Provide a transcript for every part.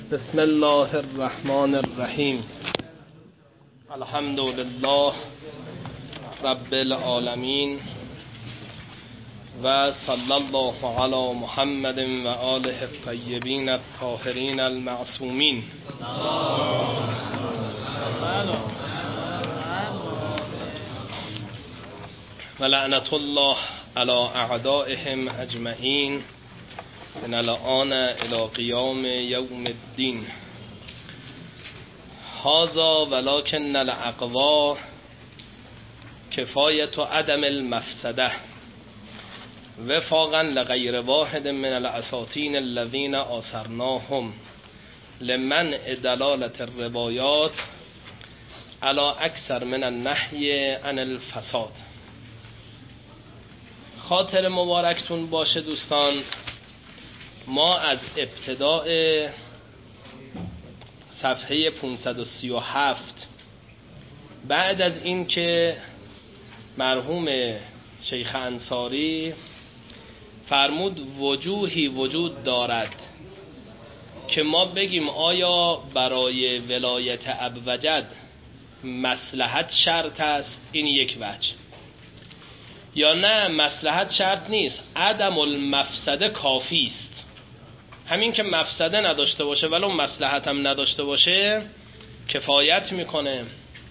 بسم الله الرحمن الرحیم. الحمد لله رب العالمین و صلی الله علی محمد و آله الطیبین الطاهرین المعصومین. و لعنت الله علی اعدائهم اجمعین من الآن الى قیام یوم الدین. هذا ولکن الاقوا کفایت عدم المفسده وفاقا لغیر واحد من الاساطین الذین آثرناهم لمنع دلالة الروایات علی اکثر من النهی عن الفساد. خاطر مبارکتون باشه دوستان، ما از ابتداء صفحه 537 بعد از این که مرحوم شیخ انصاری فرمود وجوهی وجود دارد که ما بگیم آیا برای ولایت ابوجد مصلحت شرط است، این یک وجه، یا نه مصلحت شرط نیست، عدم المفسده کافی است. همین که مفسده نداشته باشه ولو مصلحت هم نداشته باشه کفایت میکنه.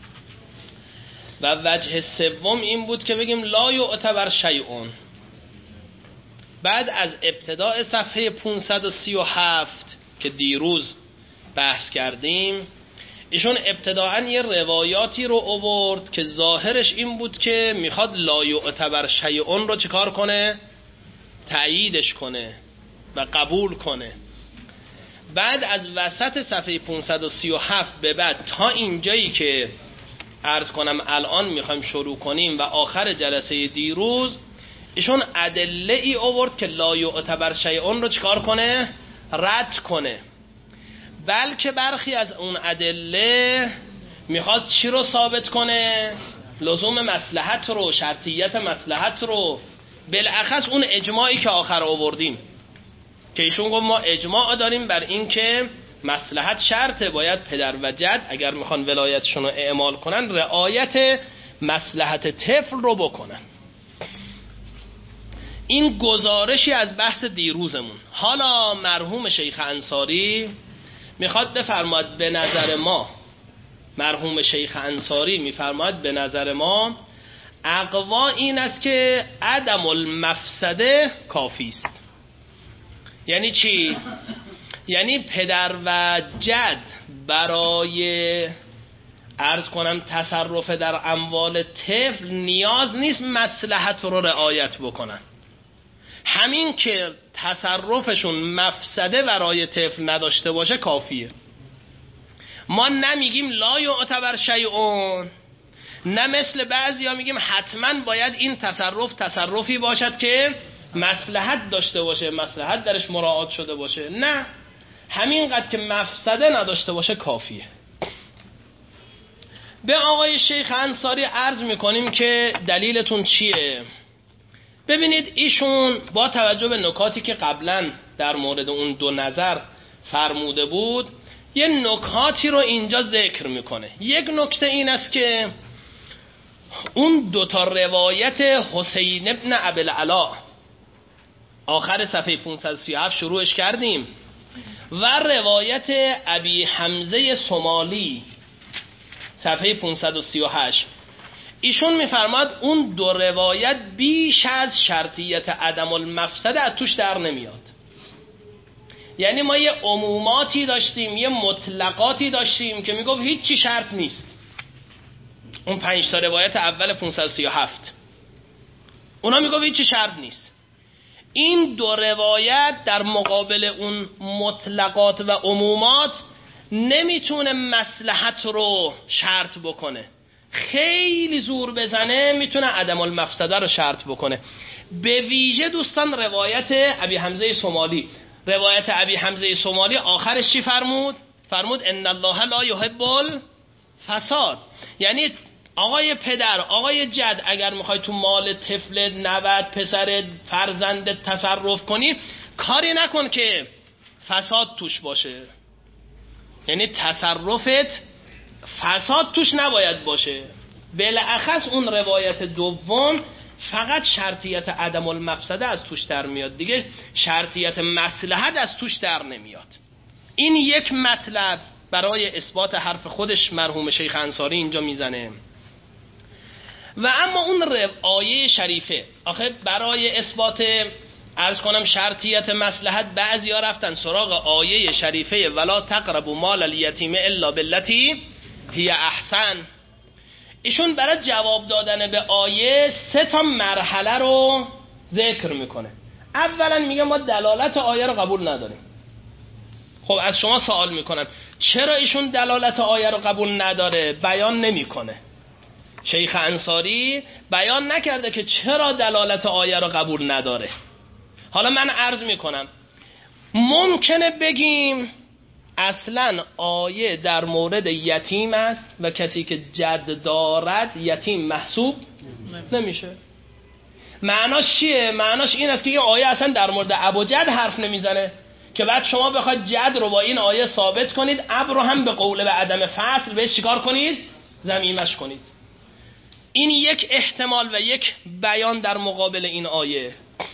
و وجه سوم این بود که بگیم لا یعتبر شیئون. بعد از ابتداء صفحه 537 که دیروز بحث کردیم، ایشون ابتداعاً یه روایاتی رو آورد که ظاهرش این بود که میخواد لا یعتبر شیئون رو چیکار کنه؟ تأییدش کنه و قبول کنه. بعد از وسط صفحه 537 به بعد تا اینجایی که عرض کنم الان میخوایم شروع کنیم و آخر جلسه دیروز ایشون ادله ای آورد که لا یعتبر شیئون رو چیکار کنه؟ رد کنه. بلکه برخی از اون ادله میخواد چی رو ثابت کنه؟ لزوم مصلحت رو، شرطیت مصلحت رو، بالاخص اون اجماعی که آخر آوردیم که ایشون گفت ما اجماع داریم بر این که مصلحت شرطه، باید پدر و جد اگر میخوان ولایتشون رو اعمال کنن رعایت مصلحت طفل رو بکنن. این گزارشی از بحث دیروزمون. حالا مرحوم شیخ انصاری میخواد بفرماید به نظر ما، مرحوم شیخ انصاری میفرماید به نظر ما اقوا این است که عدم المفسده کافی است. یعنی چی؟ یعنی پدر و جد برای عرض کنم تصرف در اموال طفل نیاز نیست مصلحت رو رعایت بکنن. همین که تصرفشون مفسده برای طفل نداشته باشه کافیه. ما نمیگیم لا یعتبر شیئون، نه مثل بعضیا میگیم حتما باید این تصرفی باشد که مصلحت داشته باشه، مصلحت درش مراعات شده باشه. نه، همینقدر که مفسده نداشته باشه کافیه. به آقای شیخ انصاری عرض میکنیم که دلیلتون چیه؟ ببینید ایشون با توجه به نکاتی که قبلا در مورد اون دو نظر فرموده بود یه نکاتی رو اینجا ذکر میکنه. یک نکته این است که اون دوتا روایت حسین ابن ابوالعلا آخر صفحه 537 شروعش کردیم و روایت ابی حمزه سمالی صفحه 538 ایشون میفرماد اون دو روایت بیش از شرطیت عدم المفسده از توش در نمیاد. یعنی ما یه عموماتی داشتیم، یه مطلقاتی داشتیم که میگفت هیچی شرط نیست. اون 5 تا روایت اول 537 اونا میگفت هیچی شرط نیست. این دو روایت در مقابل اون مطلقات و عمومات نمیتونه مصلحت رو شرط بکنه، خیلی زور بزنه میتونه عدم المفسده رو شرط بکنه. به ویژه دوستان روایت ابی حمزه سمالی، روایت ابی حمزه سمالی آخرش چی فرمود؟ فرمود ان الله لا یحب الفساد. یعنی آقای پدر، آقای جد، اگر میخوای تو مال طفل، نوت، پسر، فرزند تصرف کنی، کاری نکن که فساد توش باشه. یعنی تصرفت فساد توش نباید باشه. بالاخص اون روایت دوم فقط شرطیت عدم المفسده از توش در میاد دیگه، شرطیت مصلحت از توش در نمیاد. این یک مطلب برای اثبات حرف خودش مرحوم شیخ انصاری اینجا میزنه. و اما اون آیه شریفه، آخه برای اثبات عرض کنم شرطیت مصلحت بعضیا رفتن سراغ آیه شریفه ولا تقربوا مال الیتیم الا بالتی هی احسن. ایشون برای جواب دادن به آیه 3 مرحله رو ذکر میکنه. اولا میگه ما دلالت آیه رو قبول نداریم. خب از شما سوال میکنم چرا ایشون دلالت آیه رو قبول نداره؟ بیان نمیکنه. شیخ انصاری بیان نکرده که چرا دلالت آیه رو قبول نداره. حالا من عرض میکنم ممکنه بگیم اصلا آیه در مورد یتیم است و کسی که جد دارد یتیم محسوب نمیشه. معناش چیه؟ معناش این است که این آیه اصلا در مورد ابوجد حرف نمیزنه که بعد شما بخواید جد رو با این آیه ثابت کنید، اب رو هم به قوله به عدم فصل بهش چیکار کنید؟ ضمیمش کنید. این یک احتمال و یک بیان در مقابل این آیه.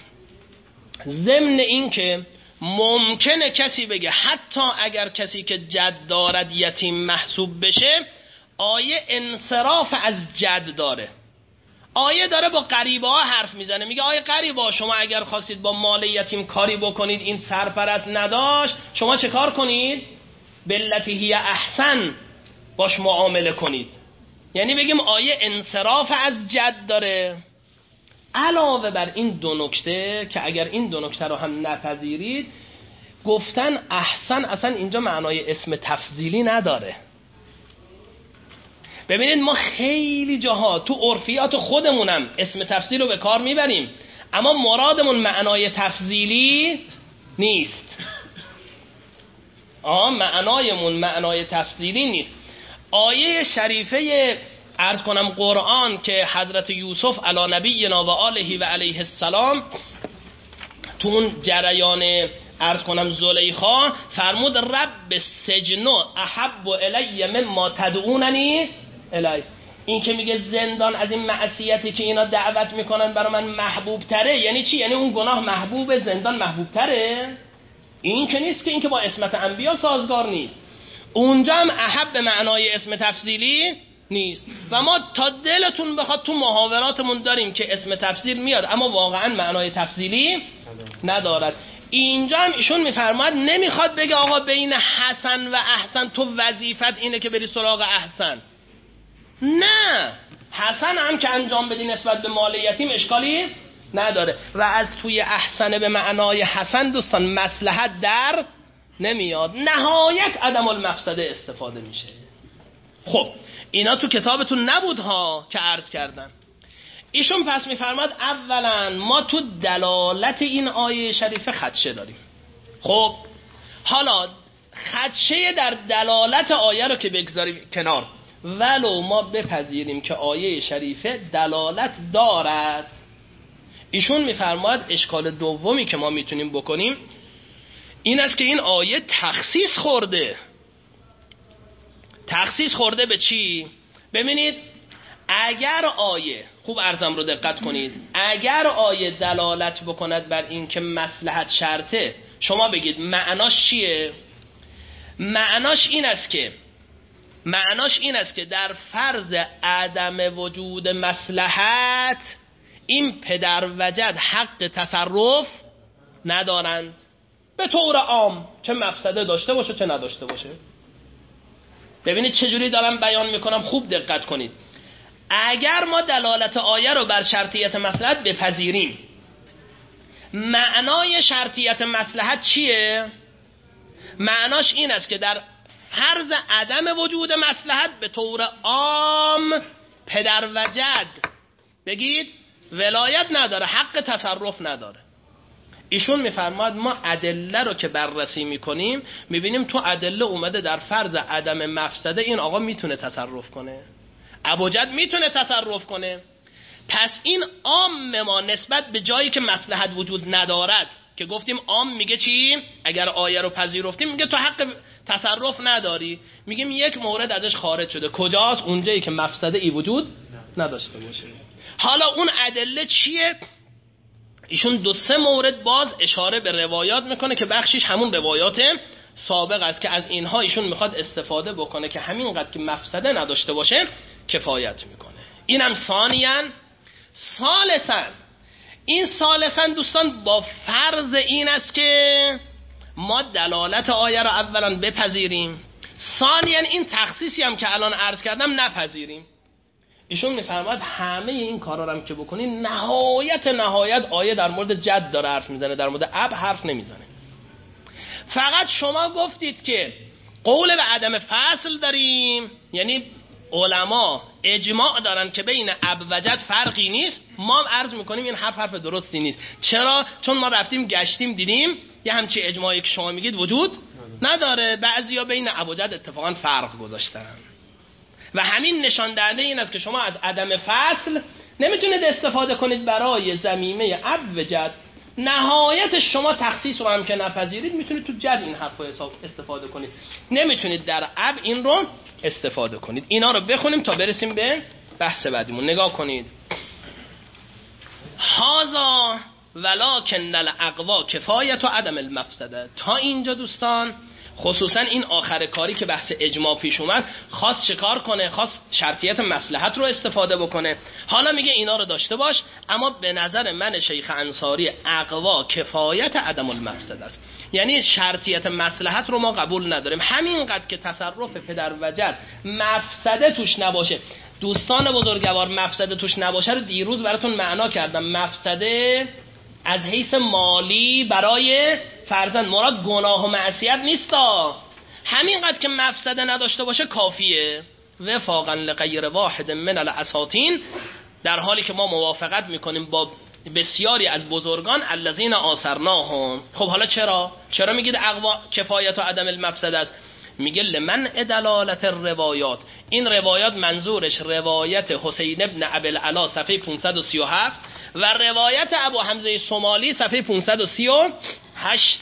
ضمن این که ممکنه کسی بگه حتی اگر کسی که جد دارد یتیم محسوب بشه، آیه انصراف از جد داره. آیه داره با غریبه ها حرف میزنه، میگه آیه غریبه ها شما اگر خواستید با مال یتیم کاری بکنید، این سرپرست نداشت، شما چه کار کنید؟ بالتی هی احسن باش معامله کنید. یعنی بگیم آیه انصراف از جد داره. علاوه بر این 2 نکته که اگر این 2 نکته رو هم نپذیرید، گفتن احسن اصلا اینجا معنای اسم تفضیلی نداره. ببینید ما خیلی جاها تو عرفیات خودمونم اسم تفضیل رو به کار میبریم، اما مرادمون معنای تفضیلی نیست. معنایمون معنای تفضیلی نیست. آیه شریفه عرض کنم قرآن که حضرت یوسف علی نبینا و آله و علیه السلام تو اون جریان عرض کنم زلیخا فرمود رب سجن احب الی مما تدعوننی الی. این که میگه زندان از این معصیتی که اینا دعوت میکنن برای من محبوب تره، یعنی چی؟ یعنی اون گناه محبوب، زندان محبوب تره؟ این که نیست که این که با اسمت انبیا سازگار نیست. اونجا هم احب به معنای اسم تفضیلی نیست. و ما تا دلتون بخواد تو محاوراتمون داریم که اسم تفضیل میاد اما واقعا معنای تفضیلی ندارد. اینجا هم ایشون میفرماد نمیخواد بگه آقا بین حسن و احسن تو وظیفت اینه که بری سراغ احسن. نه، حسن هم که انجام بدی نسبت به مال یتیم اشکالی نداره. و از توی احسن به معنای حسن دوستان مصلحت در نمیاد، نهایت عدم المفسده استفاده میشه. خب اینا تو کتابتون نبود ها که عرض کردم. ایشون پس میفرماد اولا ما تو دلالت این آیه شریفه خدشه داریم. خب حالا خدشه در دلالت آیه رو که بگذاریم کنار، ولو ما بپذیریم که آیه شریفه دلالت دارد، ایشون میفرماد اشکال دومی که ما میتونیم بکنیم این است که این آیه تخصیص خورده. تخصیص خورده به چی؟ ببینید اگر آیه، خوب عرضم رو دقت کنید، اگر آیه دلالت بکند بر این که مصلحت شرطه، شما بگید معناش چیه؟ معناش این است که در فرض عدم وجود مصلحت این پدر و جد حق تصرف ندارند به طور عام، چه مفسده داشته باشه چه نداشته باشه. ببینید چجوری دارم بیان میکنم، خوب دقت کنید. اگر ما دلالت آیه رو بر شرطیت مصلحت بپذیریم، معنای شرطیت مصلحت چیه؟ معناش این است که در فرض عدم وجود مصلحت به طور عام پدر و جد بگید ولایت نداره، حق تصرف نداره. ایشون میفرماد ما ادله رو که بررسی میکنیم میبینیم تو ادله اومده در فرض عدم مفسده این آقا میتونه تصرف کنه، ابوجد میتونه تصرف کنه. پس این عام ما نسبت به جایی که مصلحت وجود ندارد که گفتیم عام میگه چی؟ اگر آیه رو پذیرفتیم میگه تو حق تصرف نداری. میگیم یک مورد ازش خارج شده. کجاست؟ اونجایی که مفسده ای وجود نداشته باشه. حالا اون ادله چیه؟ ایشون 2-3 مورد باز اشاره به روایات میکنه که بخشیش همون روایات سابق است که از اینها ایشون میخواد استفاده بکنه که همینقدر که مفسده نداشته باشه کفایت میکنه. اینم ثانیاً. ثالثاً دوستان با فرض این است که ما دلالت آیه را اولا بپذیریم، ثانیاً این تخصیصی هم که الان عرض کردم نپذیریم. ایشون میفرماید همه این کارا رو هم که بکنین نهایت آیه در مورد جد داره حرف میزنه، در مورد اب حرف نمیزنه. فقط شما گفتید که قول به عدم فصل داریم، یعنی علما اجماع دارن که بین اب و جد فرقی نیست. ما عرض میکنیم این حرف درستی نیست. چرا؟ چون ما رفتیم گشتیم دیدیم یه همچی اجماعی که شما میگید وجود نداره. بعضیا بین اب و جد اتفاقا فرق گذاشتن و همین نشان دهنده این است که شما از عدم فصل نمیتونید استفاده کنید برای ضمیمه اب و جد. نهایت شما تخصیص رو هم که نپذیرید میتونید تو جد این حرف رو استفاده کنید، نمیتونید در اب این رو استفاده کنید. اینا رو بخونیم تا برسیم به بحث بعدیمون. نگاه کنید. هازا ولکن الاقوا کفایت و عدم المفسده. تا اینجا دوستان خصوصا این آخر کاری که بحث اجماع پیش اومد خواست شکار کنه، خواست شرطیت مصلحت رو استفاده بکنه. حالا میگه اینا رو داشته باش، اما به نظر من شیخ انصاری اقوا کفایت عدم المفسده است. یعنی شرطیت مصلحت رو ما قبول نداریم. همینقدر که تصرف پدر و جد مفسده توش نباشه. دوستان بزرگوار مفسده توش نباشه رو دیروز براتون معنا کردم. مفسده از حیث مالی برای فرزند مراد گناه و معصیت نیستا. همینقدر که مفسده نداشته باشه کافیه. وفاقا لغیر واحد من الاساطین، در حالی که ما موافقت میکنیم با بسیاری از بزرگان الذین آثرناهم. خب حالا چرا میگید اقوا کفایت و عدم المفسده است؟ میگه لمن دلالت الروایات. این روایات منظورش روایت حسین ابن ابی العلا صفحه 537 و روایت ابو حمزه صومالی صفحه 538.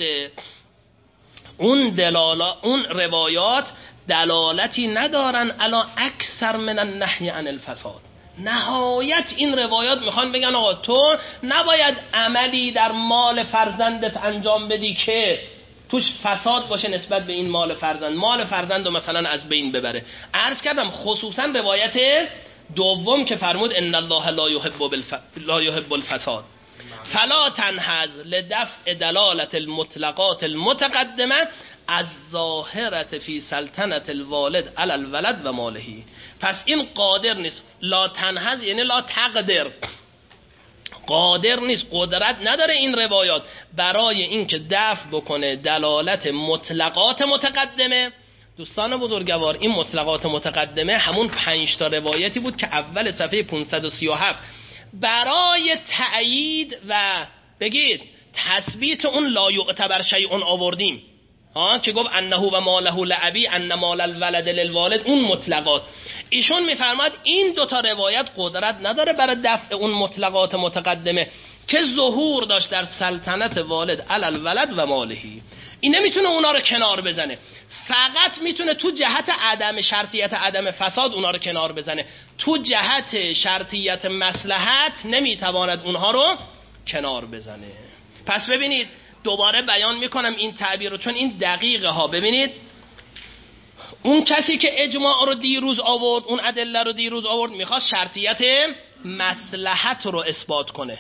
اون روایات دلالتی ندارن الا اکثر من النهی عن الفساد. نهایت این روایات میخوان بگن آقا تو نباید عملی در مال فرزندت انجام بدی که توش فساد باشه نسبت به این مال فرزند رو مثلا از بین ببره. عرض کردم خصوصا روایت دوم که فرمود ان الله لا يحب الفساد فلا تنهز لدفع دلالت المطلقات المتقدمه از ظاهرت فی سلطنت الوالد علی الولد و مالهی. پس این قادر نیست. لا تنهز یعنی لا تقدر، قادر نیست، قدرت نداره این روایات برای اینکه دفع بکنه دلالت مطلقات متقدمه. دوستان بزرگوار این مطلقات متقدمه همون 5 تا روایتی بود که اول صفحه 537 برای تأیید و بگید تثبیت اون لا یعتبر شیء آوردیم که گفت انه و ماله لعبی ان مال الولد للوالد. اون مطلقات ایشون میفرماد این 2 تا روایت قدرت نداره برای دفع اون مطلقات متقدمه که ظهور داشت در سلطنت والد علی الولد و مالهی. این نمیتونه اونا رو کنار بزنه، فقط میتونه تو جهت عدم شرطیت عدم فساد اونا رو کنار بزنه، تو جهت شرطیت مصلحت نمیتواند اونها رو کنار بزنه. پس ببینید دوباره بیان میکنم این تعبیر رو چون این دقیقه ها. ببینید اون کسی که اجماع رو دیروز آورد، اون ادله رو دیروز آورد، میخواست شرطیت مصلحت رو اثبات کنه.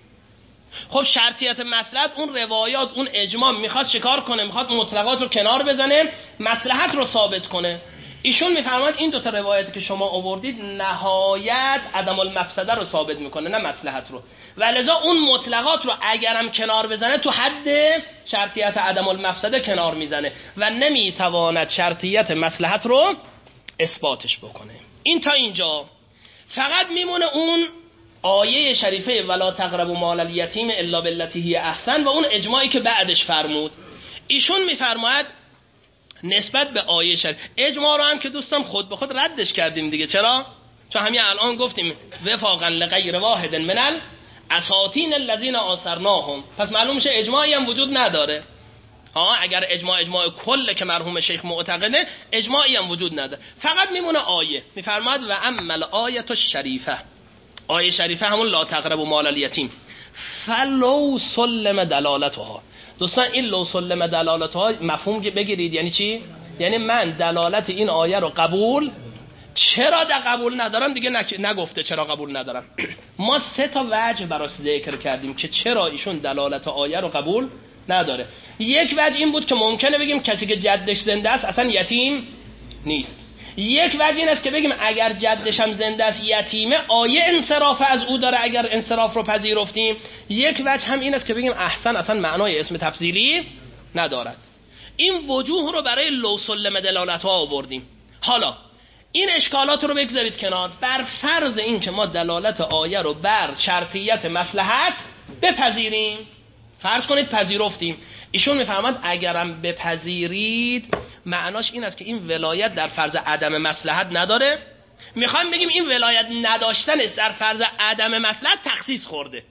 خب شرطیت مصلحت اون روایات اون اجماع میخواد چیکار کنه؟ میخواد مطلقات رو کنار بزنه، مصلحت رو ثابت کنه. ایشون میفرماید این 2 تا روایتی که شما آوردید نهایت عدم المفسده رو ثابت میکنه نه مصلحت رو، ولذا اون مطلقات رو اگرم کنار بزنه تو حد شرطیت عدم المفسده کنار میزنه و نمیتواند شرطیت مصلحت رو اثباتش بکنه. این تا اینجا. فقط میمونه اون آیه شریفه ولا تقربوا مال الیتیم الا بالتی هی احسن و اون اجماعی که بعدش فرمود. ایشون میفرماید نسبت به آیه شریف اجماع رو هم که دوستان خود به خود ردش کردیم دیگه. چرا؟ چون همین الان گفتیم وفاقا لغیر واحد من اساطین الذین آثرناهم. پس معلوم میشه اجماعی هم وجود نداره. اگر اجماع کله که مرحوم شیخ معتقده، اجماعی هم وجود نداره، فقط میمونه آیه. میفرماد و اما آیه الشریفه، آیه شریفه همون لا تقربوا مال الیتیم فلو سلم دلالتها. دوستان این لو سلم دلالتها مفهوم بگیرید یعنی چی؟ یعنی من دلالت این آیه رو قبول، چرا قبول ندارم دیگه نگفته چرا قبول ندارم. ما 3 تا وجه براش ذکر کردیم که چرا ایشون دلالت آیه رو قبول نداره. یک وجه این بود که ممکنه بگیم کسی که جدش زنده است اصلا یتیم نیست. یک وجه این است که بگیم اگر جدش هم زنده است یتیمه، آیه انصراف از او داره اگر انصراف رو پذیرفتیم. یک وجه هم این است که بگیم احسن اصلا معنای اسم تفضیلی ندارد. این وجوه رو برای لو سلم دلالت ها آوردیم. حالا این اشکالات رو بگذارید کنار، بر فرض این که ما دلالت آیه رو بر شرطیت مصلحت بپذیریم. فرض کنید پذیرفتیم. ایشون میفهمند اگرم بپذیرید معناش این است که این ولایت در فرض عدم مصلحت نداره. میخوایم بگیم این ولایت نداشتن است در فرض عدم مصلحت تخصیص خورده.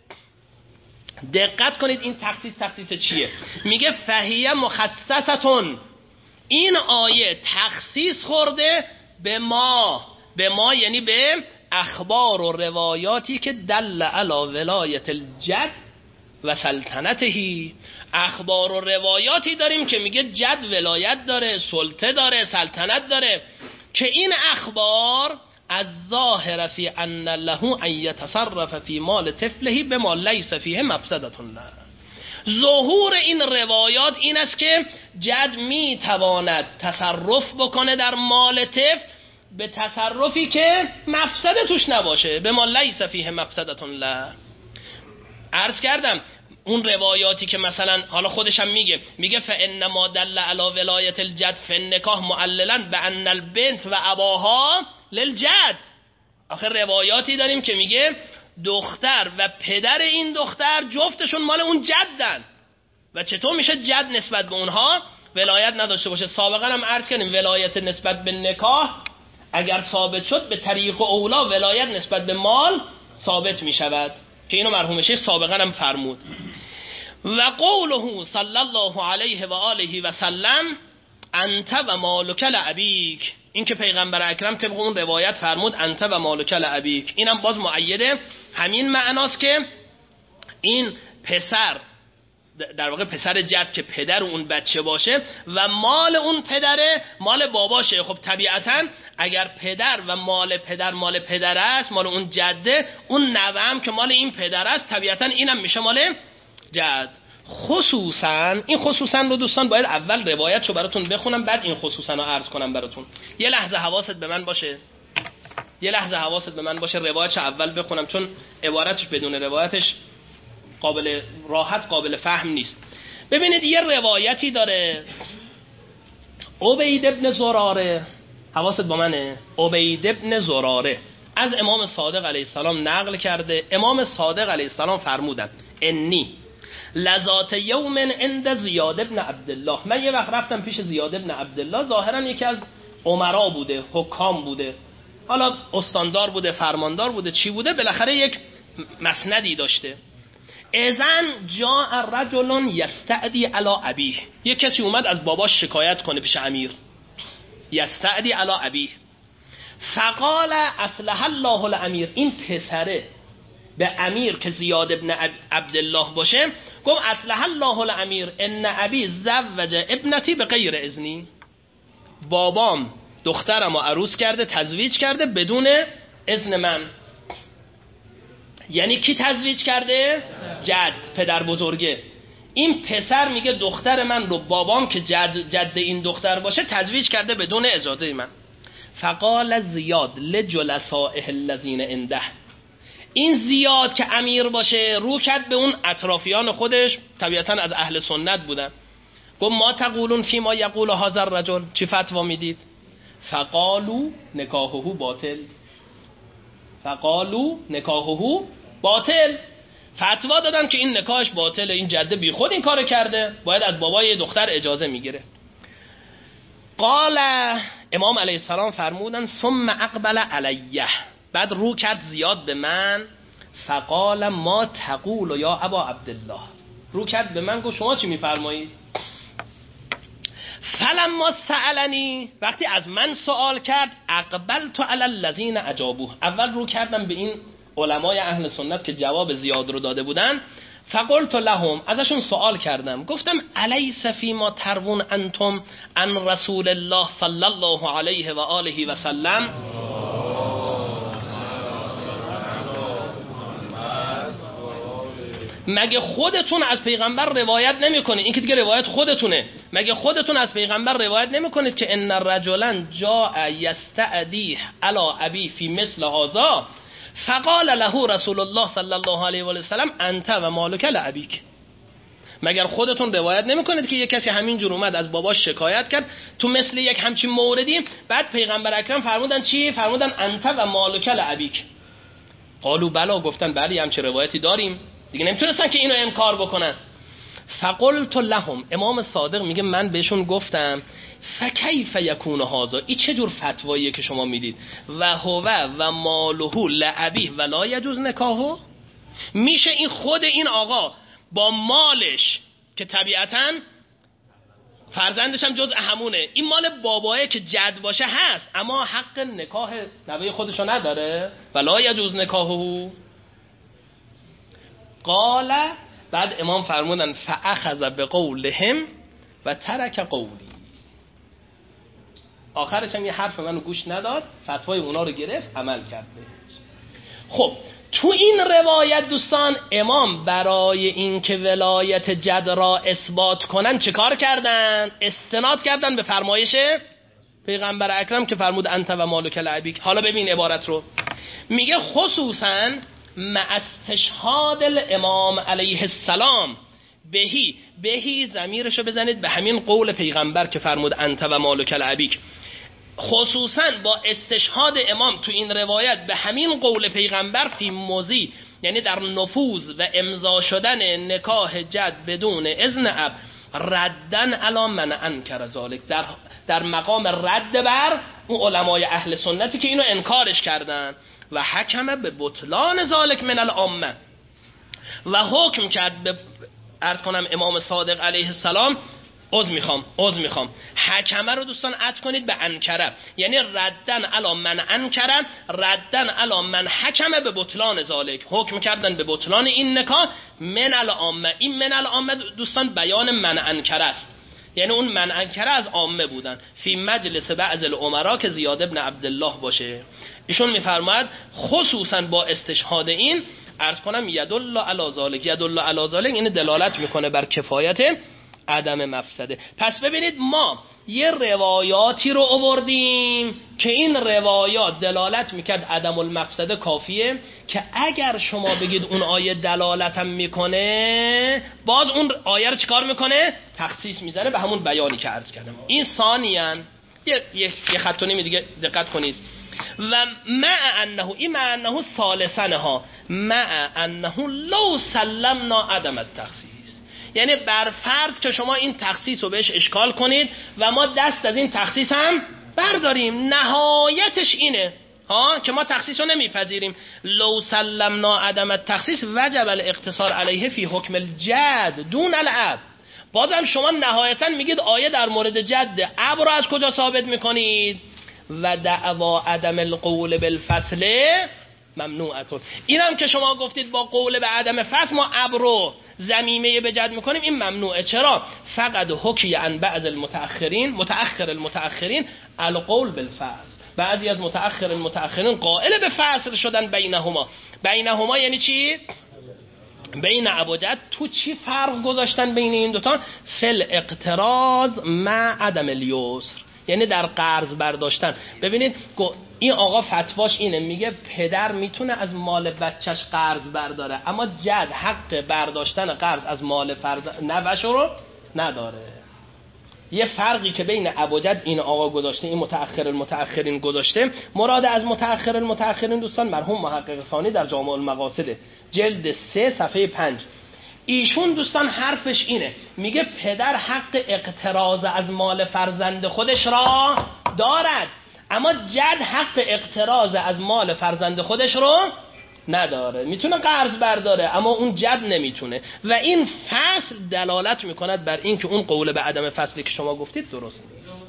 دقت کنید این تخصیص چیه؟ میگه فهیه مخصصتون، این آیه تخصیص خورده به ما یعنی به اخبار و روایاتی که دل علی ولایت الجد و سلطنتهی. اخبار و روایاتی داریم که میگه جد ولایت داره، سلطه داره، سلطنت داره، که این اخبار از ظاهر فی ان له ان یتصرف فی مال طفله بما لیس فیه مفسدة له. ظهور این روایات این است که جد میتواند تصرف بکنه در مال طفل به تصرفی که مفسده توش نباشه، بما لیس فیه مفسدة له. عرض کردم اون روایاتی که مثلا حالا خودش هم میگه فانما دل علی ولایت الجد فالنکاح معللا بان البنت و اباها للجد. آخر روایاتی داریم که میگه دختر و پدر این دختر جفتشون مال اون جدن و چطور میشه جد نسبت به اونها ولایت نداشته باشه. سابقا هم عرض کردیم ولایت نسبت به نکاح اگر ثابت شد به طریق اولا ولایت نسبت به مال ثابت میشود که اینو مرحوم شیخ سابقا هم فرمود. و قوله صلی الله علیه و آله و سلم انت و مالک لابیک، این که پیغمبر اکرم طبق اون روایت فرمود انت و مالک لابیک، اینم باز مؤیده همین معناست که این پسر در واقع پسر جد که پدر اون بچه باشه و مال اون پدره مال باباشه. خب طبیعتا اگر پدر و مال پدر است، مال اون جده، اون نوام که مال این پدر است، طبیعتا اینم میشه مال جد. این خصوصا رو دوستان باید اول روایتشو براتون بخونم بعد این خصوصا رو عرض کنم براتون. یه لحظه حواست به من باشه روایتشو اول بخونم چون عبارتش بدون روایتش قابل فهم نیست. ببینید یه روایتی داره عبید ابن زراره، حواست با منه، عبید ابن زراره از امام صادق علیه السلام نقل کرده. امام صادق علیه السلام فرمودند انی لذات یوم عند زیاد ابن عبدالله، من یه وقت رفتم پیش زیاد ابن عبدالله، ظاهرا یکی از امرا بوده، حکام بوده، حالا استاندار بوده، فرماندار بوده، چی بوده، بالاخره یک مسندی داشته. اذن جاء رجل یستعدی علی ابیه، یک کسی اومد از باباش شکایت کنه پیش امیر، یستعدی علی ابیه، فقال اصلح الله الامیر، این پسره به امیر که زیاد ابن عبدالله باشه گفت اصلح الله الامیر ان ابی زوج ابنتی به غیر اذنی، بابام دخترمو عروس کرده، تزویج کرده بدون اذن من. یعنی کی تزویج کرده؟ جد، پدر بزرگه. این پسر میگه دختر من رو بابام که جد این دختر باشه تزویج کرده بدون اجازه من. فقال زیاد لجلسائه الذین عنده، این زیاد که امیر باشه رو کرد به اون اطرافیان خودش، طبیعتا از اهل سنت بودن، گفت ما تقولون فی ما یقول هذا الرجل، چی فتوا میدید؟ فقالوا نکاحه باطل، فتوا دادن که این نکاحش باطله، این جده بی خود این کارو کرده، باید از بابای دختر اجازه میگیره. قال امام علیه السلام فرمودن ثم اقبل علیه، بعد رو کرد زیاد به من، فقال ما تقول یا ابا عبدالله. رو کرد به من گفت شما چی میفرمایید؟ فلما سألنی، وقتی از من سوال کرد، اقبلت علی الذین اجابوه، اول رو کردم به این علمای اهل سنت که جواب زیاد رو داده بودن. فقلت لهم، ازشون سوال کردم، گفتم الیس فیما تروون انتم عن رسول الله صلی الله علیه و آله و سلم، مگه خودتون از پیغمبر روایت نمیکنید؟ این که دیگه روایت خودتونه. مگه خودتون از پیغمبر روایت نمیکنید که ان رجلا جاء یستعدی علی ابی فی مثل هذا فقال له رسول الله صلی الله علیه و آله و سلم انت و مالک لابیک؟ مگر خودتون روایت نمیکنید که یک کسی همینجور اومد از باباش شکایت کرد تو مثل یک همچین موردی، بعد پیغمبر اکرم فرمودن چی؟ فرمودن انت و مالک لابیک. قالوا بلا، گفتن بله همچین روایتی داریم. دیگه نمیتونستن که اینو انکار بکنن. فقلت لهم، امام صادق میگه من بهشون گفتم فکیف یکون هذا، این چه جور فتواییه که شما میدید؟ و هو و ماله لابیه و لا یجوز نکاحه، میشه این خود این آقا با مالش که طبیعتاً فرزندش هم جز همونه، این مال بابایه که جد باشه هست، اما حق نکاح نوه خودشو نداره، و لا یجوز نکاحه. قال، بعد امام فرمودن فاخذ بقولهم و ترک قولی، آخرش هم یه حرف منو گوش نداد، فتوای اونا رو گرفت، عمل کرد بهش. خب تو این روایت دوستان، امام برای این که ولایت جد را اثبات کنن چه کار کردن؟ استناد کردن به فرمایش پیغمبر اکرم که فرمود انت و مالک لابیک. حالا ببین عبارت رو، میگه خصوصا مع استشهاد الامام علیه السلام بهی ضمیرشو بزنید به همین قول پیغمبر که فرمود انت و مالک لابیک، خصوصا با استشهاد امام تو این روایت به همین قول پیغمبر فی موزی، یعنی در نفوذ و امضا شدن نکاح جد بدون اذن اب، ردن علی من انکر ذلک، در مقام رد بر اون علمای اهل سنتی که اینو انکارش کردن، و حکم به بطلان ذلک من العامه، و حکم کرد به عرض کنم امام صادق علیه السلام، عذر میخوام حکمه رو دوستان عطف کنید به انکره، یعنی ردن علی من انکره، ردن علی من حکمه به بطلان ذلک، حکم کردن به بطلان این نکاح من العامه. این من العامه دوستان بیان من انکره است، یعنی اون من انکره از عامه بودن. فی مجلس بعض الامرا که زیاد ابن عبدالله باشه، ایشون میفرماید خصوصا با استشهاد این، عرض کنم یدل علی ذلک، یدل علی ذلک یعنی دلالت میکنه بر کفایت عدم مفسده. پس ببینید ما یه روایاتی رو آوردیم که این روایات دلالت میکرد عدم المفسده کافیه، که اگر شما بگید اون آیه دلالتم میکنه، باز اون آیه رو چیکار میکنه؟ تخصیص میزنه به همون بیانی که عرض کردم. این ثانیاً یه خط و نیم دیگه دقت کنید، و مع انه، این مع انه ثالثنه ها، مع انه لو سلمنا عدم التخصیص، یعنی بر فرض که شما این تخصیص رو بهش اشکال کنید و ما دست از این تخصیص هم برداریم، نهایتش اینه که ما تخصیص رو نمیپذیریم. لو سلمنا عدم التخصیص وجب الاقتصار علیه فی حکم الجد دون الاب. بازم شما نهایتا میگید آیه در مورد جد، اب رو از کجا ثابت میکنید؟ و دعوا عدم القول بالفصل ممنوعتون. اینم که شما گفتید با قول به عدم فصل ما اب رو ضمیمه به جد میکنیم، این ممنوعه. چرا؟ فقط حکی عن بعض المتأخرین، متأخر المتأخرین القول بالفصل، بعضی از متأخر المتأخرین قائل به فصل شدن بینهما. بینهما یعنی چی؟ بین ابوجد. تو چی فرق گذاشتن بین این دوتا؟ فل اقتراض مع عدم الیسر، یعنی در قرض برداشتن. ببینید این آقا فتواش اینه، میگه پدر میتونه از مال بچهش قرض برداره، اما جد حق برداشتن قرض از مال نوش رو نداره. یه فرقی که بین ابوجد این آقا گذاشته، این متأخر المتأخرین گذاشته. مراد از متأخر المتأخرین دوستان مرحوم محقق ثانی در جامع المقاصد جلد 3 صفحه 5، ایشون دوستان حرفش اینه، میگه پدر حق اقتراض از مال فرزند خودش را دارد، اما جد حق اقتراض از مال فرزند خودش رو نداره، میتونه قرض برداره اما اون جد نمیتونه. و این فصل دلالت میکند بر این که اون قول به عدم فصلی که شما گفتید درست نیست.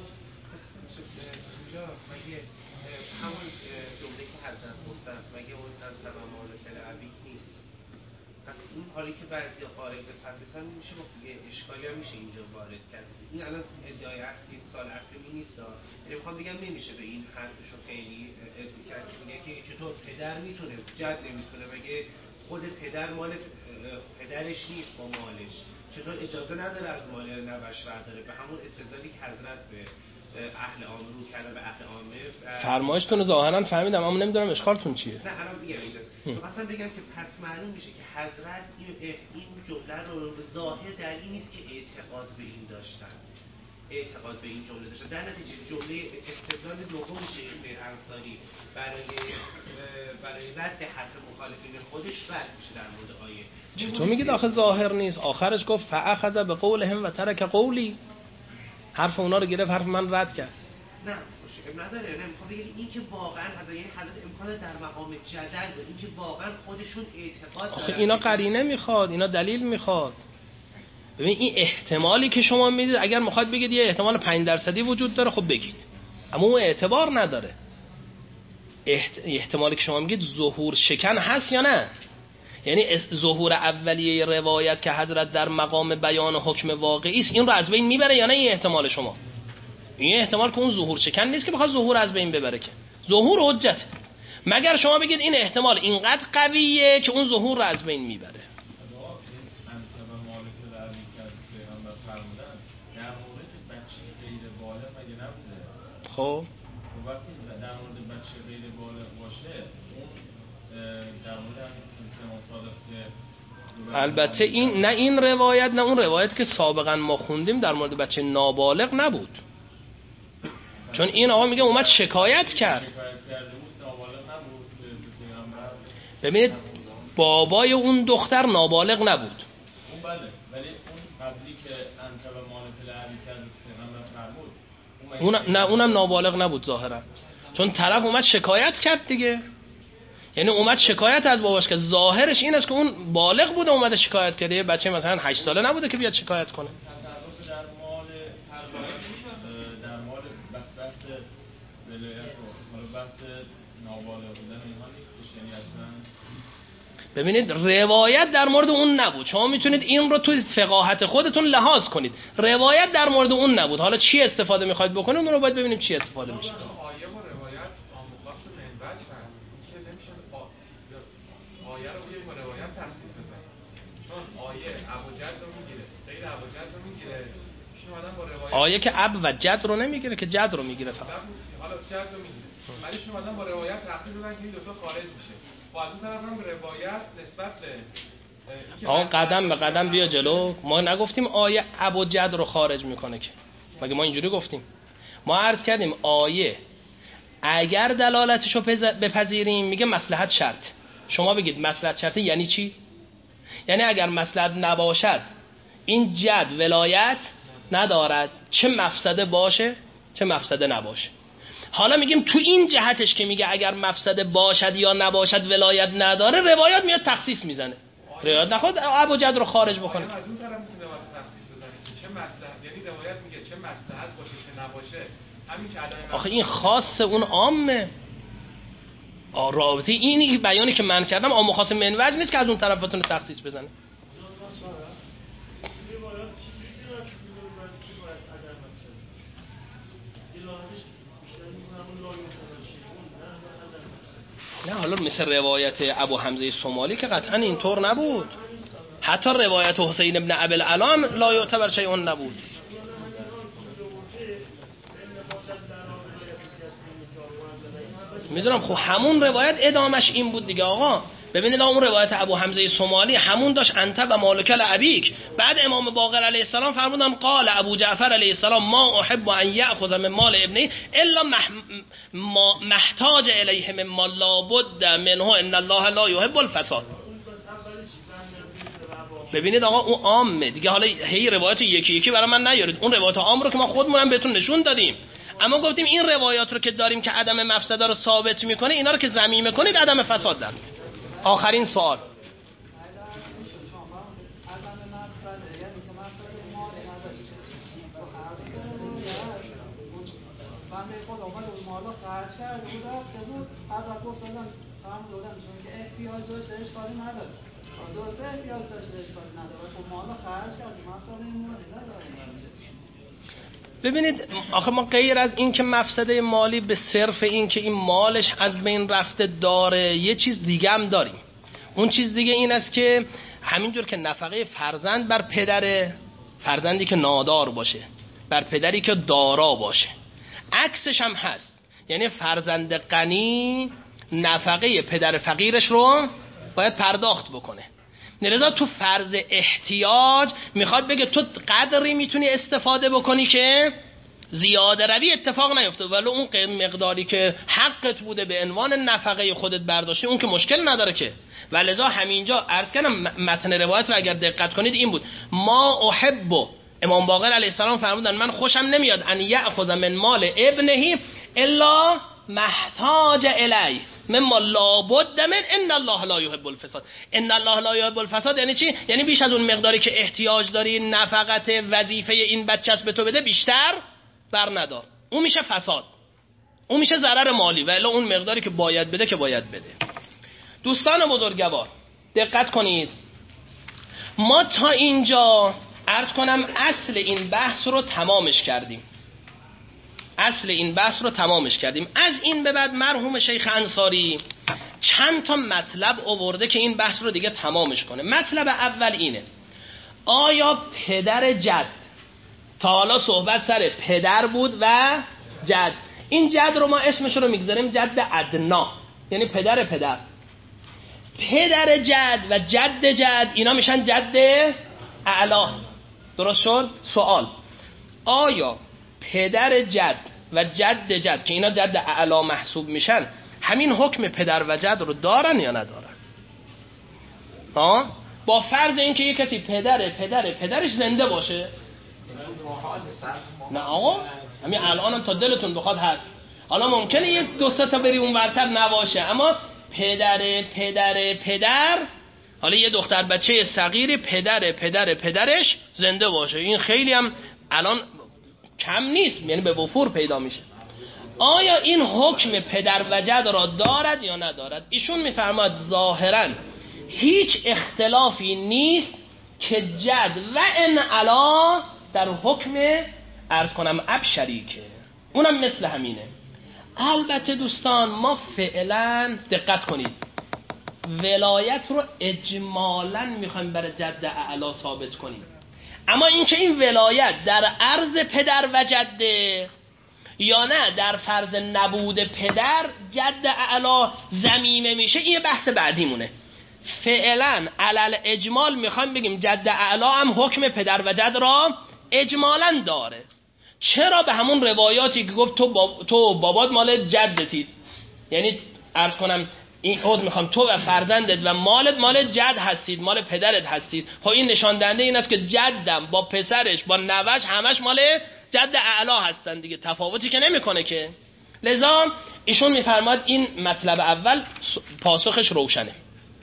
این حالی که بعضی خارج پسیسن میشه با اشکالی هم میشه اینجا وارد کرد. این الان ادعای اصلی سال اصلی نیست ها. یعنی میخوام بگم نمیشه به این حرفشو خیلی ادعا کرد. میگه که چطور پدر میتونه جد نمیتونه بگه خود پدر مال پدرش نیست با مالش، چطور اجازه نداره از مال نوش برداره؟ به همون استدلالی که حضرت به اهل عامه رو کردن، به اهل عامه فرمایشتون رو ظاهرا فهمیدم اما نمیدونم اشکالتون چیه. نه الان میگم اینجاست. مثلا بگم که پس معلوم میشه که حضرت این جمله رو به ظاهر در این نیست که اعتقاد به این داشتن، اعتقاد به این جمله داشتن. در نتیجه جمله استدلال دوم شیخ انصاری برای رد حرف مخالفین خودش رد میشه در مورد آیه. چطور میگید آخه ظاهر نیست؟ آخرش گفت فاخذ بقولهم و ترک قولی. حرف اونا رو گرفت، حرف من رد کرد. نه اشکال نداره. نه میخوام بگم این که واقعا حضرت امکان در مقام جدل بود، این که واقعا خودشون اعتقاد دارن. آخه اینا قرینه میخواد، اینا دلیل میخواد. ببین این احتمالی که شما میدید اگر میخواد بگید یه احتمال 5% وجود داره خب بگید، اما اون اعتبار نداره. احتمالی که شما میگید ظهور شکن هست یا نه؟ یعنی ظهور اولیه روایت که حضرت در مقام بیان حکم واقعی است این رو از بین میبره یا نه؟ این احتمال شما، این احتمال که اون ظهور شکن نیست که بخواد ظهور از بین ببره، که ظهور حجت، مگر شما بگید این احتمال اینقدر قویه که اون ظهور رو از بین میبره. خب وقتی در مورد بچه غیر بالغ باشه در مورد البته این نه این روایت نه اون روایت که سابقا ما خوندیم در مورد بچه نابالغ نبود، چون این آقا میگه اومد شکایت کرد. ببینید بابای اون دختر نابالغ نبود. اون بله، ولی اون قبلی که انت و مالک العبی کرد نه اونم نابالغ نبود ظاهرا، چون طرف اومد شکایت کرد دیگه، یعنی اومد شکایت از باباش که ظاهرش این است که اون بالغ بوده اومده شکایت کرده، یه بچه مثلا 8 ساله نبوده که بیاد شکایت کنه. در مال بحث ولایت و بحث نابالغ بودن اینها نیستش، یعنی اصلا ببینید روایت در مورد اون نبود، شما میتونید این رو توی فقاهت خودتون لحاظ کنید، روایت در مورد اون نبود. حالا چی استفاده میخواید بکنید اون رو باید ببینیم چی استفاده میشه. آیه و روایت آموخاص منبج هست که نمیشه آیه رو بیاییم با روایت تخصیص بزنیم، چون آیه ابوجد رو میگیره غیر ابوجد رو میگیره، میشه اومدن با روایت آیه که اب و جد رو نمیگیره که جد رو میگیره فقط، حالا جد رو میگیره ولی شما اومدن با روایت تخصیص بزنن که این دو تا خارج میشه. با از اون طرف هم روایت نسبت به آقا قدم به قدم بیا جلو. ما نگفتیم آیه ابوجد رو خارج میکنه که، مگه ما اینجوری گفتیم؟ ما عرض کردیم آیه اگر دلالتش رو بپذیریم میگه مصلحت شرط. شما بگید مصلحت شرط یعنی چی؟ یعنی اگر مصلحت نباشد این جد ولایت ندارد، چه مفسده باشه چه مفسده نباشه. حالا میگیم تو این جهتش که میگه اگر مفسده باشد یا نباشد ولایت نداره، روایات میاد تخصیص میزنه، روایات نخواد ابوجد رو خارج بکنه. از اون طرف میتونه تخصیص بزنه که چه مصلحت، یعنی روایت میگه چه مصلحت باشه چه نباشه، همین که عدم آخه این خاص اون عامه. رابطه این بیانی که من کردم عام و خاص منوج نیست که از اون طرف بتونه تخصیص بزنه. نه حالا مثل روایت ابو حمزه سومالی که قطعا اینطور نبود، حتی روایت حسین ابن ابی العلا لا یعتبر شیء نبود. میدونم خب همون روایت ادامش این بود دیگه آقا. ببینید اون روایت ابو حمزه سومالی همون داشت انت و مالک الابیک. بعد امام باقر علیه السلام فرمودن قال ابو جعفر علیه السلام ما احب ان یاخذ من مال ابنی الا محتاج الیه مما لا بد منه ان الله لا یحب الفساد. ببینید آقا اون عامه دیگه، حالا هی روایت یکی یکی برای من نیارید، اون روایت عام رو که ما خودمون بهتون نشون دادیم، اما گفتیم این روایات رو که داریم که عدم مفسده رو ثابت میکنه، اینا رو که ضمیمه کنید عدم فساد در میاد. آخرین سوال. بنده خدا اومد اون مالا خرج کرده بود رفته بود حضرت گفتن هم دادن چون که احتیاج داشته اشکالی نداره درسته احتیاج داشته اشکالی نداره خب مالا خرج کرده مثلا این مالی نداره. ببینید آخه ما غیر از این که مفسده مالی به صرف این که این مالش از بین رفته داره یه چیز دیگه هم داریم. اون چیز دیگه این است که همینجور که نفقه فرزند بر پدر، فرزندی که نادار باشه بر پدری که دارا باشه، عکسش هم هست. یعنی فرزند غنی نفقه پدر فقیرش رو باید پرداخت بکنه. لذا تو فرض احتیاج میخواد بگه تو قدری میتونی استفاده بکنی که زیاده روی اتفاق نیفته، ولی اون مقداری که حقت بوده به عنوان نفقه خودت برداشتی اون که مشکل نداره که. ولذا همینجا عرض کردم متن روایت رو اگر دقت کنید این بود: ما احب، امام باقر علیه السلام فرمودن من خوشم نمیاد ان یأخذ من مال ابنه الا محتاج الیه مما لابد من ان الله لا یحب الفساد. ان الله لا یحب الفساد یعنی چی؟ یعنی بیش از اون مقداری که احتیاج داری نفقت وظیفه این بچه است به تو بده بیشتر بر ندار. اون میشه فساد، اون میشه ضرر مالی، ولی اون مقداری که باید بده که باید بده. دوستان بزرگوار دقت کنید، ما تا اینجا عرض کنم اصل این بحث رو تمامش کردیم. از این به بعد مرحوم شیخ انصاری چند تا مطلب آورده که این بحث رو دیگه تمامش کنه. مطلب اول اینه: آیا پدر جد، تا حالا صحبت سر پدر بود و جد، این جد رو ما اسمش رو میگذاریم جد ادنا، یعنی پدر پدر. پدر جد و جد جد اینا میشن جد اعلا. درست شد؟ سوال: آیا پدر جد و جد جد که اینا جد اعلا محسوب میشن همین حکم پدر و جد رو دارن یا ندارن؟ با فرض اینکه یک کسی پدرش زنده باشه. نه آقا، همین الان هم تا دلتون بخواد هست. حالا ممکنه یه دو سه تا بری اون ورتر نباشه، اما پدر حالا یه دختر بچه صغیری پدرش زنده باشه، این خیلی هم الان کم نیست، یعنی به وفور پیدا میشه. آیا این حکم پدر و جد را دارد یا ندارد؟ ایشون میفرماد ظاهرا هیچ اختلافی نیست که جد و ان علا در حکم عرض کنم اب شریکه، اونم مثل همینه. البته دوستان ما فعلا دقت کنید، ولایت رو اجمالا میخوایم برای جد اعلا ثابت کنیم، اما اینکه این ولایت در عرض پدر و جده یا نه در فرض نبود پدر جد اعلا ضمیمه میشه، این بحث بعدیمونه. فعلا علل اجمال میخوایم بگیم جد اعلا هم حکم پدر و جد را اجمالا داره. چرا؟ به همون روایاتی که گفت تو بابات مال جدتی، یعنی عرض کنم این عوض میخوام تو و فرزندت و مالت مال جد هستید، مال پدرت هستید. خب این نشان دهنده این است که جدم با پسرش با نوش همش مال جد اعلا هستن دیگه، تفاوتی که نمیکنه که. لذا ایشون میفرماد این مطلب اول پاسخش روشنه.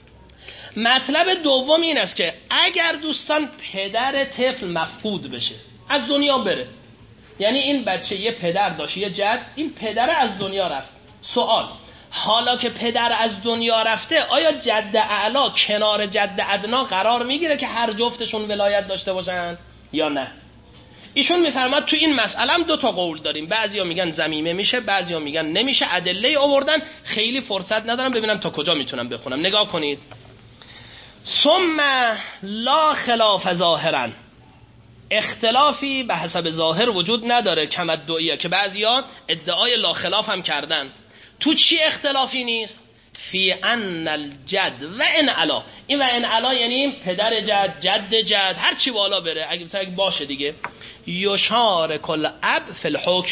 مطلب دوم این است که اگر دوستان پدر طفل مفقود بشه، از دنیا بره، یعنی این بچه یه پدر داشت یه جد، این پدر از دنیا رفت. سوال: حالا که پدر از دنیا رفته آیا جد اعلا کنار جد ادنا قرار میگیره که هر جفتشون ولایت داشته باشن یا نه؟ ایشون میفرماد تو این مسئله هم دو تا قول داریم، بعضیا میگن ضمیمه میشه، بعضیا میگن نمیشه. ادله آوردن، خیلی فرصت ندارم ببینم تا کجا میتونم بخونم. نگاه کنید: ثم لا خلاف ظاهرا، اختلافی به حسب ظاهر وجود نداره، کم الدعیه که بعضیا ادعای لا خلاف هم کردن. تو چی اختلافی نیست؟ فی ان الجد و ان علا. این و ان علا یعنی پدر جد جد هر چی بالا بره اگه باشه دیگه. یشارک الاب فی الحکم،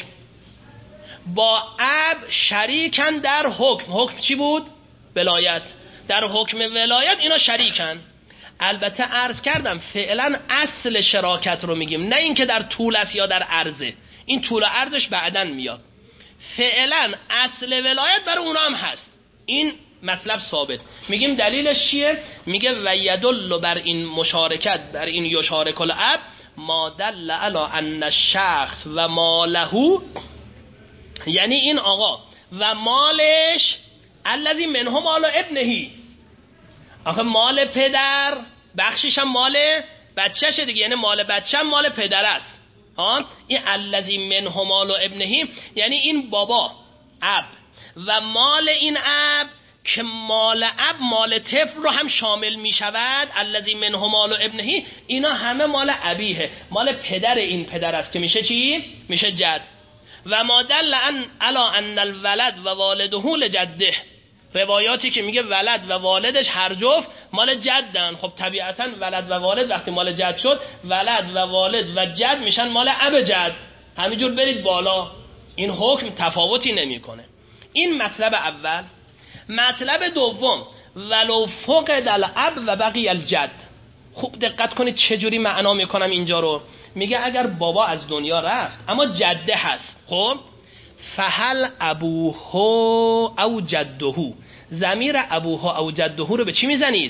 با اب شریکن در حکم. حکم چی بود؟ ولایت. در حکم ولایت اینا شریکن. البته عرض کردم فعلا اصل شراکت رو میگیم، نه اینکه در طول است یا در عرضه، این طول و عرضش بعدن میاد. فعلا اصل ولایت برای اونا هم هست، این مطلب ثابت. میگیم دلیلش چیه؟ میگه و یدل بر این مشارکت، بر این یشارک الاب ما دل علی ان الشخص و ماله، یعنی این آقا و مالش الذی منه مال ابنهی. آخه مال پدر بخشش هم مال بچه‌شه دیگه، یعنی مال بچه هم مال پدر است. این الذی منه مال ابنهی یعنی این بابا اب و مال این اب که مال اب مال طفل رو هم شامل می شود. الذی منه مال ابنهی اینا همه مال ابیه، مال پدر این پدر است که میشه چی؟ میشه جد. و ما دل علی ان الولد و والده لجده، روایاتی که میگه ولد و والدش هر جفت مال جدن. خب طبیعتا ولد و والد وقتی مال جد شد، ولد و والد و جد میشن مال اب جد. همینجور برید بالا، این حکم تفاوتی نمیکنه. این مطلب اول. مطلب دوم ولو فقد الاب و بقی الجد. خوب دقت کنید چجوری معنا میکنم اینجا رو. میگه اگر بابا از دنیا رفت اما جده هست، خب فهل ابوه او جده، ضمیر ابوه او جده رو به چی میزنید؟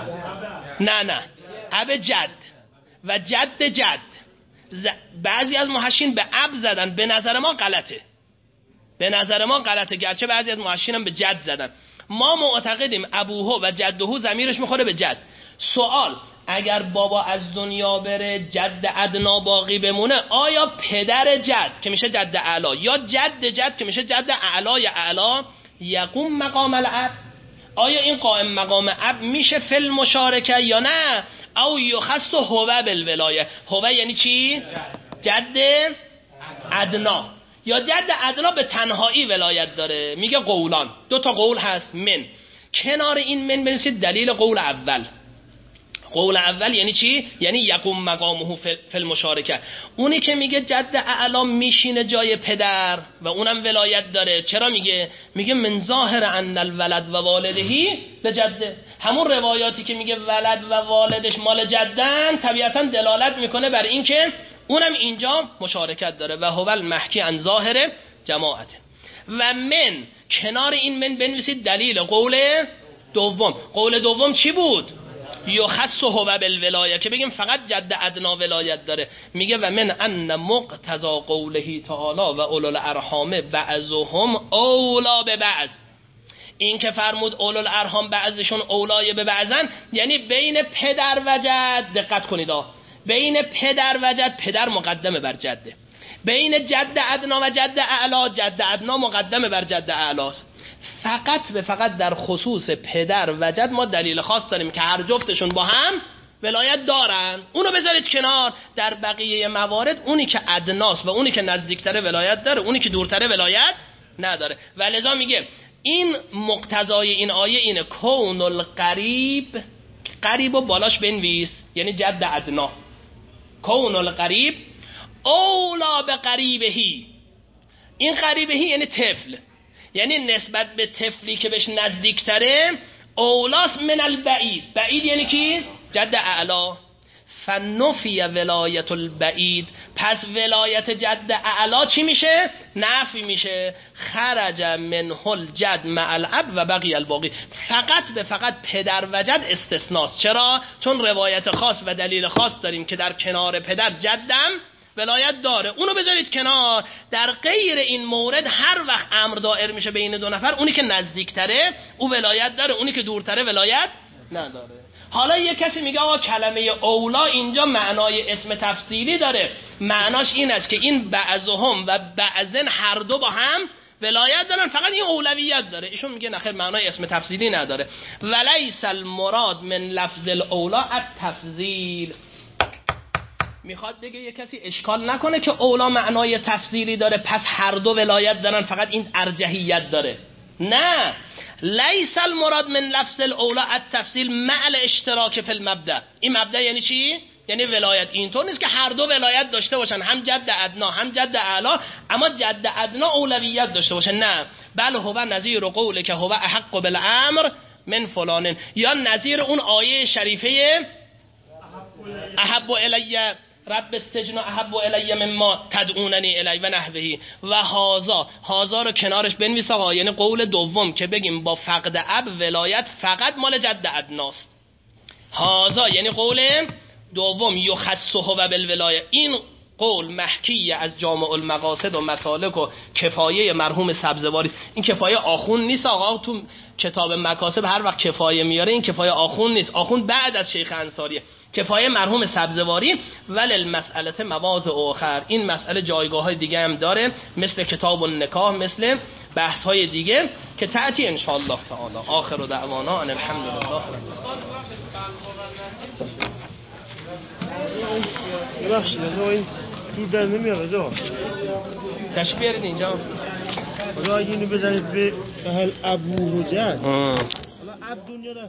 نه اب جد و جد جد. بعضی از محشین به اب زدن، به نظر ما غلطه، به نظر ما غلطه، گرچه بعضی از محشین هم به جد زدن. ما معتقدیم ابوه و جده ضمیرش میخوره به جد. سوال، اگر بابا از دنیا بره جد ادنا باقی بمونه، آیا پدر جد که میشه جد اعلا یا جد جد که میشه جد اعلای اعلا یقوم مقام الاب؟ آیا این قائم مقام اب میشه فی المشارکه یا نه؟ او یخص هو بالولایه. هو یعنی چی؟ جد ادنا یا جد ادنا به تنهایی ولایت داره. میگه قولان، دو تا قول هست. من کنار این من بنویسید دلیل قول اول. قول اول یعنی چی؟ یعنی یقوم مقامه فی المشارکه. اونی که میگه جد اعلا میشینه جای پدر و اونم ولایت داره. چرا میگه؟ میگه من ظاهر ان الولد و والدهی لجده. همون روایاتی که میگه ولد و والدش مال جدن طبیعتا دلالت میکنه بر این که اونم اینجا مشارکت داره. و هو المحکی عن ظاهر جماعت. و من کنار این من بنویسید دلیل قول دوم. قول دوم چی بود؟ یخص هو بالولایه، که بگیم فقط جد ادنا ولایت داره. میگه و من ان مقتضا قوله تعالی و اولو الارحام بعضهم اولا به بعض. این که فرمود اولو الارحام بعضشون اولای به بعضن، یعنی بین پدر و جد، دقت کنید بین پدر و جد پدر مقدمه بر جده، بین جد ادنا و جد اعلا جد ادنا مقدمه بر جد اعلاست. فقط به فقط در خصوص پدر و جد ما دلیل خاص داریم که هر جفتشون با هم ولایت دارن. اونو بذارید کنار. در بقیه موارد اونی که ادناست و اونی که نزدیکتره ولایت داره، اونی که دورتره ولایت نداره. و لذا میگه این مقتضای این آیه اینه کون القریب، قریب و بالاش بنویس یعنی جد ادنا، کون القریب اولا به قریبهی. این قریبهی یعنی طفل، یعنی نسبت به طفلی که بهش نزدیکتره اولاس من البعید. بعید یعنی کی؟ جد اعلا. فنفی ولایت البعید، پس ولایت جد اعلا چی میشه؟ نفی میشه. خرج منه الجد مع الاب و بقی الباقی. فقط به فقط پدر و جد استثناست. چرا؟ چون روایت خاص و دلیل خاص داریم که در کنار پدر جدم ولایت داره. اونو بذارید کنار. در غیر این مورد هر وقت امر دائر میشه بین دو نفر، اونی که نزدیکتره او ولایت داره، اونی که دورتره ولایت نداره. حالا یه کسی میگه آقا کلمه اولا اینجا معنای اسم تفصیلی داره، معناش این است که این بعضهم و بعضن هر دو با هم ولایت دارن، فقط این اولویت داره. ایشون میگه نخیر معنای اسم تفصیلی نداره. ولیس المراد من لفظ الاولا التفضیل. میخواد بگه یه کسی اشکال نکنه که اولا معنای تفضیلی داره پس هر دو ولایت دارن، فقط این ارجحیت داره. نه، لیس المراد من لفظ الاولا التفضیل مع الاشتراک فی المبدأ. این مبدأ یعنی چی؟ یعنی ولایت. اینطور نیست که هر دو ولایت داشته باشن، هم جد ادنا هم جد اعلا، اما جد ادنا اولویت داشته باشه. نه، بل هو نظیر قول که هو احق بالامر من فلان، یا نظیر اون آیه شریفه احب الی رب السجن احب الی مما تدعوننی الی و نحوه و هازا رو کنارش بنویس آقا. یعنی قول دوم که بگیم با فقد اب ولایت فقط مال جد ادناست. هازا یعنی قول دوم یخصه و بالولایه. این قول محکی از جامع المقاصد و مسالک و کفایه مرحوم سبزواری. این کفایه آخون نیست آقا. تو کتاب مکاسب هر وقت کفایه میاره این کفایه آخون نیست. آخون بعد از شیخ انصاریه. کفایه مرحوم سبزواری. ولی المسئله مواضع آخر. این مسئله جایگاه های دیگه هم داره مثل کتاب النکاح، مثل بحث های دیگه که تأتی ان شاء الله تعالی. آخر دعوانا ان الحمد لله. ببخشید این جور در نمیاد آجا. تشریف بیارید اینجا. آجا اگه اینو بزنید به اهل ابو حجت، حالا اب دنیا نه